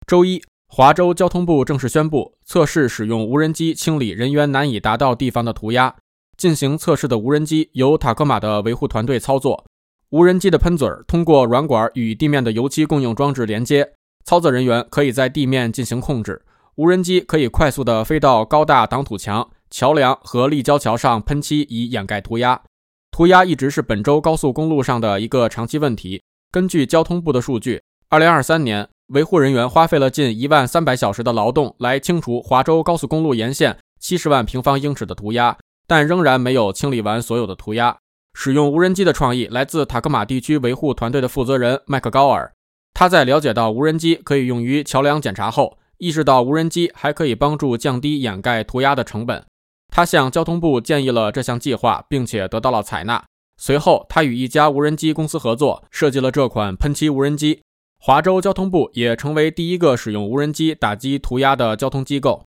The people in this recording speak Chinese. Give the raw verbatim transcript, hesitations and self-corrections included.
周一，华州交通部正式宣布，测试使用无人机清理人员难以达到地方的涂鸦。进行测试的无人机由塔科马的维护团队操作。无人机的喷嘴通过软管与地面的油漆共用装置连接，操作人员可以在地面进行控制。无人机可以快速地飞到高大挡土墙、桥梁和立交桥上喷漆，以掩盖涂鸦。涂鸦一直是本州高速公路上的一个长期问题。根据交通部的数据，二零二三年维护人员花费了近一万三百小时的劳动来清除华州高速公路沿线七十万平方英尺的涂鸦，但仍然没有清理完所有的涂鸦。使用无人机的创意来自塔科马地区维护团队的负责人麦克高尔。他在了解到无人机可以用于桥梁检查后，意识到无人机还可以帮助降低掩盖涂鸦的成本。他向交通部建议了这项计划，并且得到了采纳。随后他与一家无人机公司合作，设计了这款喷漆无人机。华州交通部也成为第一个使用无人机打击涂鸦的交通机构。